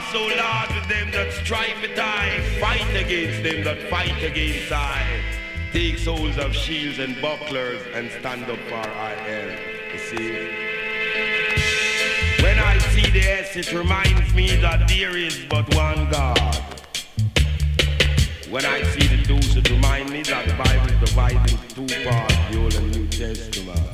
So Lord, with them that strive with I, fight against them that fight against I. Take souls of shields and bucklers and stand up for our help. You see? When I see the S, it reminds me that there is but one God. When I see the deuce, it reminds me that the Bible is divided into two parts, the Old and New Testament.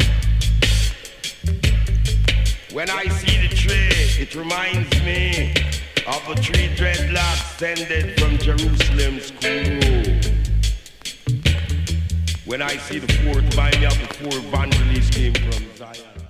When I see the tree, it reminds me of the three dreadlocks descended from Jerusalem's school. When I see the fourth, remind me of the four evangelists came from Zion.